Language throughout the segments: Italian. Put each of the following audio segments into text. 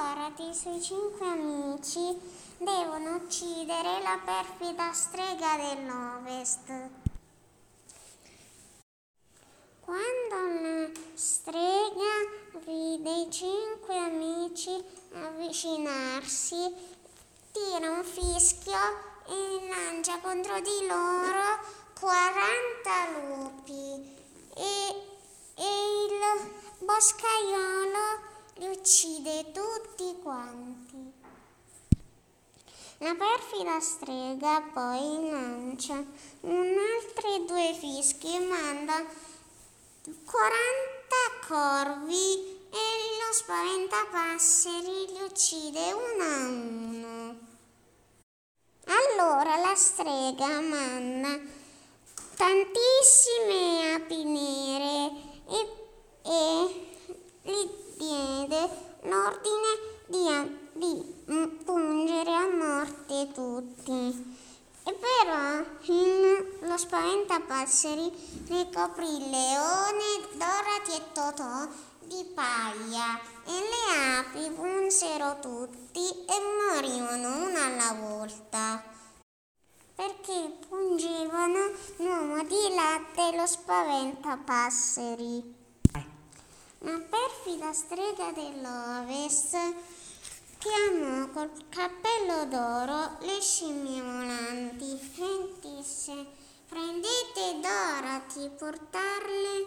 Dorothy e i suoi 5 amici devono uccidere la perfida strega dell'Ovest. Quando la strega vide i 5 amici avvicinarsi, tira un fischio e lancia contro di loro 40 lupi e il boscaiolo li uccide tutti quanti. La perfida strega poi lancia altri 2 fischi e manda 40 corvi e lo spaventapasseri li uccide uno a uno. Allora la strega manda tantissime api nere e gli diede l'ordine di pungere a morte tutti. E però lo spaventapasseri ricoprì il leone, Dorothy e Totò di paglia e le api punsero tutti e morivano una alla volta, perché pungevano l'uomo di latte e lo spaventapasseri. La perfida strega dell'Ovest chiamò col cappello d'oro le scimmie volanti e disse: prendete Dorothy, portatela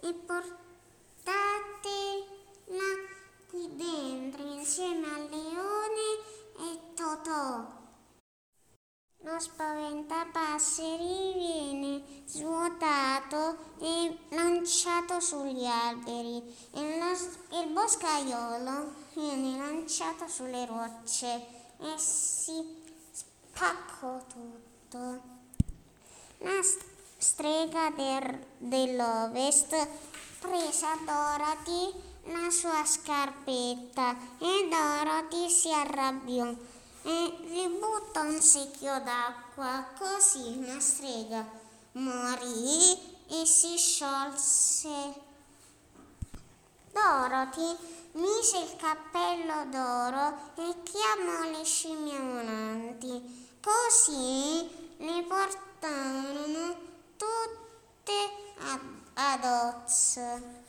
qui dentro insieme al leone e Totò. Lo spaventapasseri viene svuotato e lanciato sugli alberi e il boscaiolo viene lanciato sulle rocce e si spaccò tutto. La strega dell'Ovest prese a Dorothy la sua scarpetta e Dorothy si arrabbiò e gli buttò un secchio d'acqua, così la strega morì e si sciolse. Dorothy mise il cappello d'oro e chiamò le scimmie volanti, così le portarono tutte ad Oz.